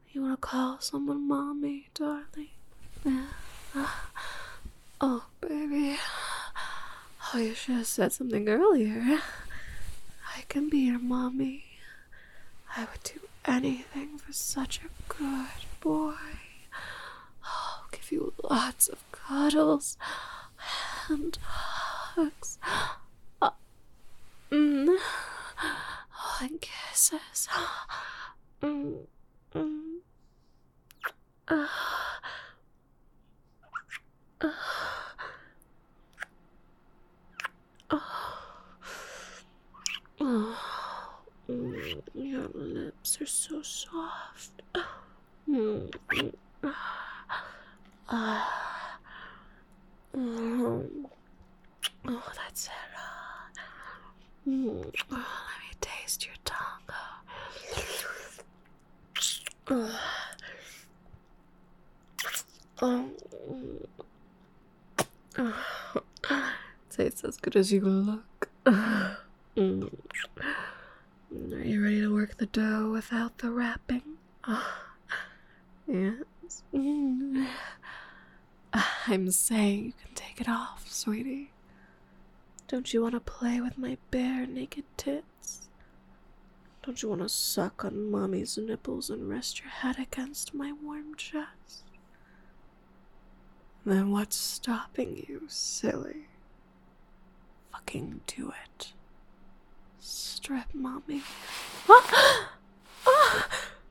You wanna call someone mommy, darling? Yeah. Oh, baby. Oh, you should have said something earlier. I can be your mommy. I would do anything for such a good boy. I'll give you lots of cuddles and hugs. Oh, and kisses. Mm, mm. Uh, uh, your lips are so soft. Mm, mm, uh, oh, that's it. Let me taste your tongue. Tastes as good as you look. Are you ready to work the dough without the wrapping? Yes. I'm saying you can take it off, sweetie. Don't you want to play with my bare naked tits? Don't you want to suck on mommy's nipples and rest your head against my warm chest? Then what's stopping you, silly? Fucking do it. Strip mommy.